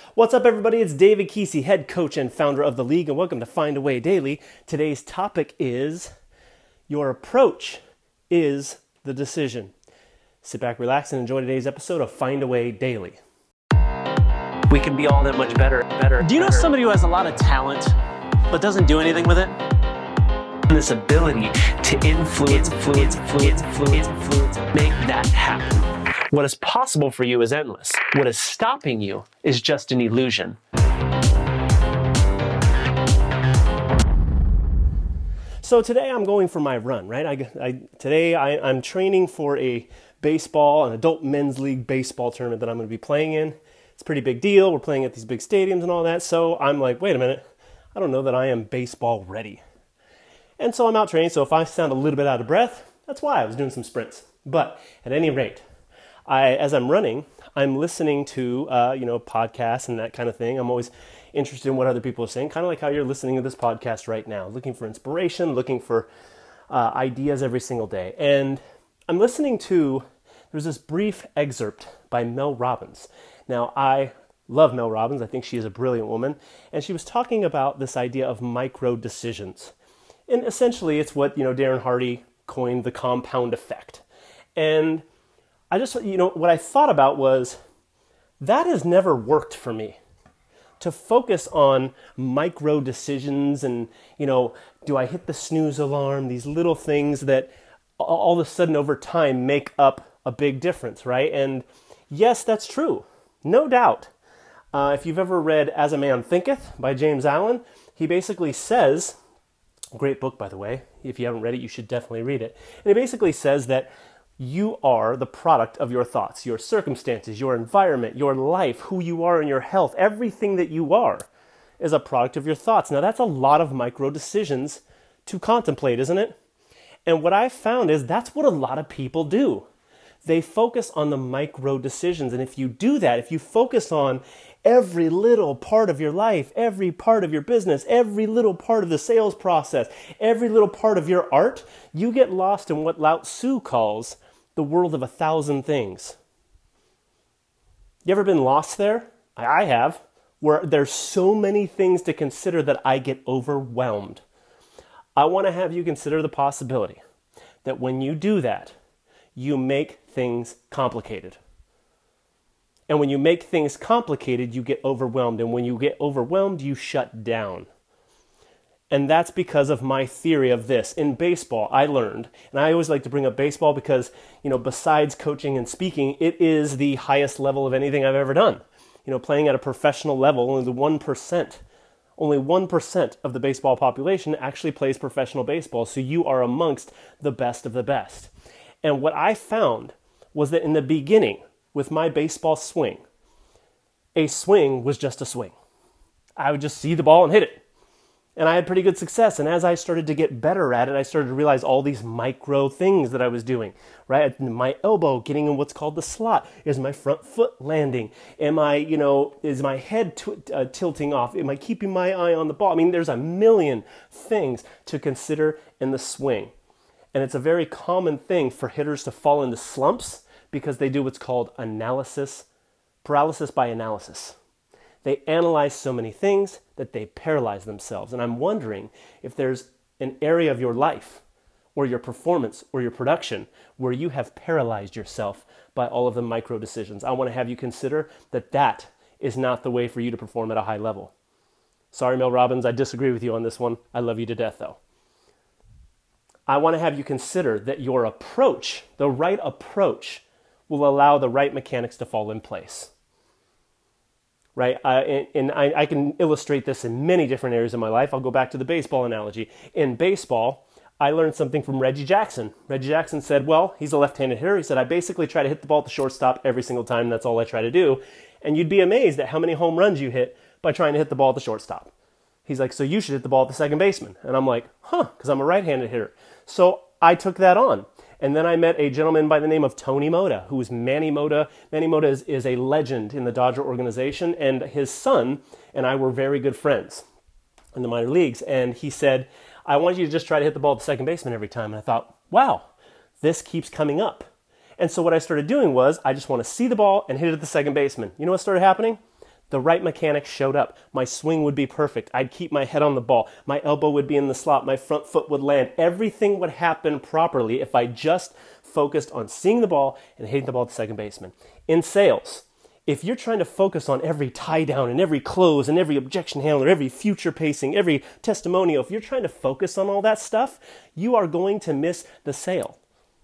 What's up, everybody? It's David Kesey, head coach and founder of The League, and welcome to Find a Way Daily. Today's topic is your approach is the decision. Sit back, relax, and enjoy today's episode of Find a Way Daily. We can be all that much better. Do you know somebody who has a lot of talent but doesn't do anything with it? This ability to influence, make that happen. What is possible for you is endless. What is stopping you is just an illusion. So today I'm going for my run, right? Today I'm training for an adult men's league baseball tournament that I'm going to be playing in. It's a pretty big deal. We're playing at these big stadiums and all that. So I'm like, wait a minute. I don't know that I am baseball ready. And so I'm out training. So if I sound a little bit out of breath, that's why I was doing some sprints. But at any rate, as I'm running, I'm listening to, podcasts and that kind of thing. I'm always interested in what other people are saying, kind of like how you're listening to this podcast right now, looking for inspiration, looking for ideas every single day. And I'm listening to, there's this brief excerpt by Mel Robbins. Now, I love Mel Robbins. I think she is a brilliant woman. And she was talking about this idea of micro decisions. And essentially, it's what, Darren Hardy coined the compound effect. And I just, what I thought about was that has never worked for me. To focus on micro decisions and, do I hit the snooze alarm? These little things that all of a sudden over time make up a big difference, right? And yes, that's true. No doubt. If you've ever read As a Man Thinketh by James Allen, he basically says, great book, by the way. If you haven't read it, you should definitely read it. And he basically says that you are the product of your thoughts, your circumstances, your environment, your life, who you are in your health. Everything that you are is a product of your thoughts. Now, that's a lot of micro decisions to contemplate, isn't it? And what I've found is that's what a lot of people do. They focus on the micro decisions. And if you do that, if you focus on every little part of your life, every part of your business, every little part of the sales process, every little part of your art, you get lost in what Lao Tzu calls the world of 1,000 things. You ever been lost there? I have, where there's so many things to consider that I get overwhelmed. I want to have you consider the possibility that when you do that, you make things complicated. And when you make things complicated, you get overwhelmed. And when you get overwhelmed, you shut down. And that's because of my theory of this. In baseball, I learned, and I always like to bring up baseball because, besides coaching and speaking, it is the highest level of anything I've ever done. Playing at a professional level, only 1% of the baseball population actually plays professional baseball. So you are amongst the best of the best. And what I found was that in the beginning, with my baseball swing, a swing was just a swing. I would just see the ball and hit it. And I had pretty good success. And as I started to get better at it, I started to realize all these micro things that I was doing, right? My elbow getting in what's called the slot. Is my front foot landing? Is my head tilting off? Am I keeping my eye on the ball? I mean, there's a million things to consider in the swing. And it's a very common thing for hitters to fall into slumps because they do what's called paralysis by analysis. They analyze so many things that they paralyze themselves. And I'm wondering if there's an area of your life or your performance or your production where you have paralyzed yourself by all of the micro decisions. I want to have you consider that is not the way for you to perform at a high level. Sorry, Mel Robbins, I disagree with you on this one. I love you to death, though. I want to have you consider that your approach, the right approach, will allow the right mechanics to fall in place. Right? And I can illustrate this in many different areas of my life. I'll go back to the baseball analogy. In baseball, I learned something from Reggie Jackson. Reggie Jackson said, he's a left-handed hitter. He said, I basically try to hit the ball at the shortstop every single time. That's all I try to do. And you'd be amazed at how many home runs you hit by trying to hit the ball at the shortstop. He's like, so you should hit the ball at the second baseman. And I'm like, because I'm a right-handed hitter. So I took that on. And then I met a gentleman by the name of Tony Moda, who is Manny Moda. Manny Moda is a legend in the Dodger organization, and his son and I were very good friends in the minor leagues. And he said, I want you to just try to hit the ball at the second baseman every time. And I thought, wow, this keeps coming up. And so what I started doing was I just want to see the ball and hit it at the second baseman. You know what started happening? The right mechanics showed up. My swing would be perfect. I'd keep my head on the ball. My elbow would be in the slot. My front foot would land. Everything would happen properly if I just focused on seeing the ball and hitting the ball to second baseman. In sales, if you're trying to focus on every tie down and every close and every objection handler, every future pacing, every testimonial, if you're trying to focus on all that stuff, you are going to miss the sale.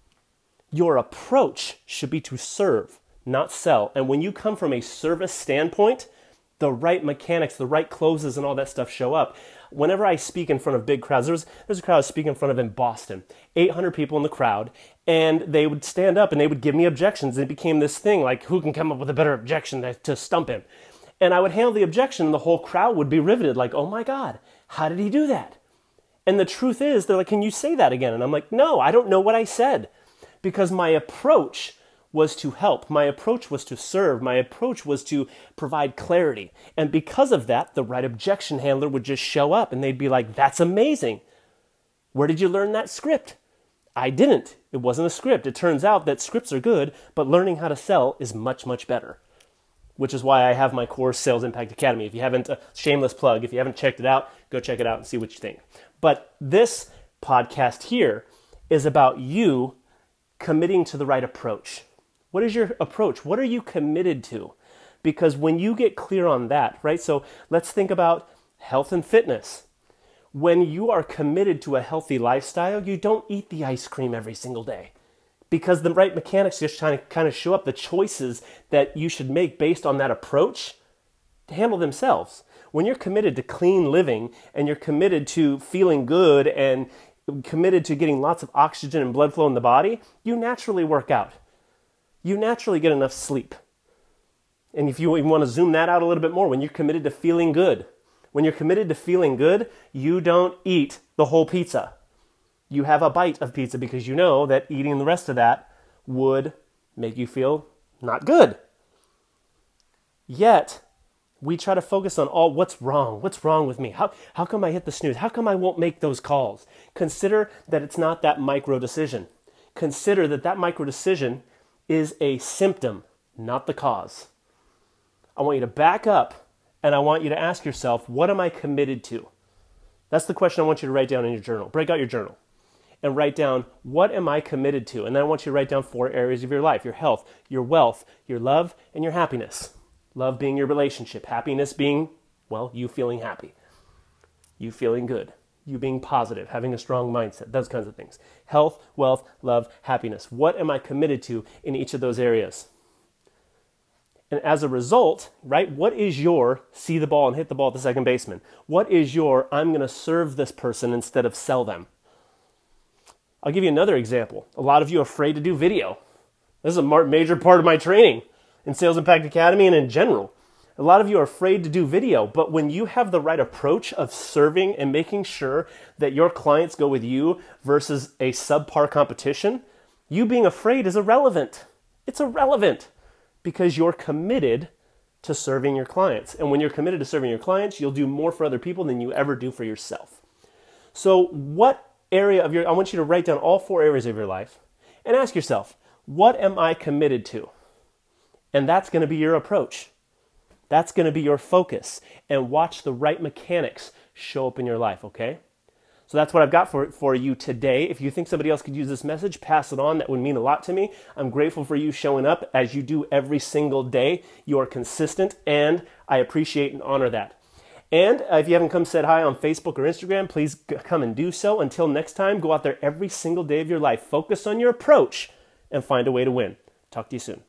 Your approach should be to serve, not sell. And when you come from a service standpoint, the right mechanics, the right closes, and all that stuff show up. Whenever I speak in front of big crowds, there's a crowd I was speaking in front of in Boston, 800 people in the crowd, and they would stand up and they would give me objections. And it became this thing like, who can come up with a better objection to stump him? And I would handle the objection, and the whole crowd would be riveted, like, oh my God, how did he do that? And the truth is, they're like, can you say that again? And I'm like, no, I don't know what I said. Because my approach was to help. My approach was to serve. My approach was to provide clarity. And because of that, the right objection handler would just show up and they'd be like, that's amazing. Where did you learn that script? I didn't. It wasn't a script. It turns out that scripts are good, but learning how to sell is much, much better. Which is why I have my course, Sales Impact Academy. If you haven't, shameless plug, if you haven't checked it out, go check it out and see what you think. But this podcast here is about you committing to the right approach. What is your approach? What are you committed to? Because when you get clear on that, right? So let's think about health and fitness. When you are committed to a healthy lifestyle, you don't eat the ice cream every single day. Because the right mechanics just kind of show up, the choices that you should make based on that approach to handle themselves. When you're committed to clean living and you're committed to feeling good and committed to getting lots of oxygen and blood flow in the body, you naturally work out. You naturally get enough sleep. And if you even want to zoom that out a little bit more, when you're committed to feeling good, you don't eat the whole pizza. You have a bite of pizza because you know that eating the rest of that would make you feel not good. Yet, we try to focus on all what's wrong with me? How come I hit the snooze? How come I won't make those calls? Consider that it's not that micro decision. Consider that micro decision is a symptom, not the cause. I want you to back up and I want you to ask yourself, what am I committed to? That's the question I want you to write down in your journal. Break out your journal and write down, what am I committed to? And then I want you to write down 4 areas of your life: your health, your wealth, your love, and your happiness. Love being your relationship. Happiness being, well, you feeling happy. You feeling good. You being positive, having a strong mindset, those kinds of things. Health, wealth, love, happiness. What am I committed to in each of those areas? And as a result, right, what is your see the ball and hit the ball at the second baseman? What is your I'm going to serve this person instead of sell them? I'll give you another example. A lot of you are afraid to do video. This is a major part of my training in Sales Impact Academy and in general. A lot of you are afraid to do video, but when you have the right approach of serving and making sure that your clients go with you versus a subpar competition, you being afraid is irrelevant. It's irrelevant because you're committed to serving your clients. And when you're committed to serving your clients, you'll do more for other people than you ever do for yourself. So what area of I want you to write down all 4 areas of your life and ask yourself, what am I committed to? And that's going to be your approach. That's going to be your focus, and watch the right mechanics show up in your life, okay? So that's what I've got for you today. If you think somebody else could use this message, pass it on. That would mean a lot to me. I'm grateful for you showing up as you do every single day. You are consistent, and I appreciate and honor that. And if you haven't come said hi on Facebook or Instagram, please come and do so. Until next time, go out there every single day of your life. Focus on your approach and find a way to win. Talk to you soon.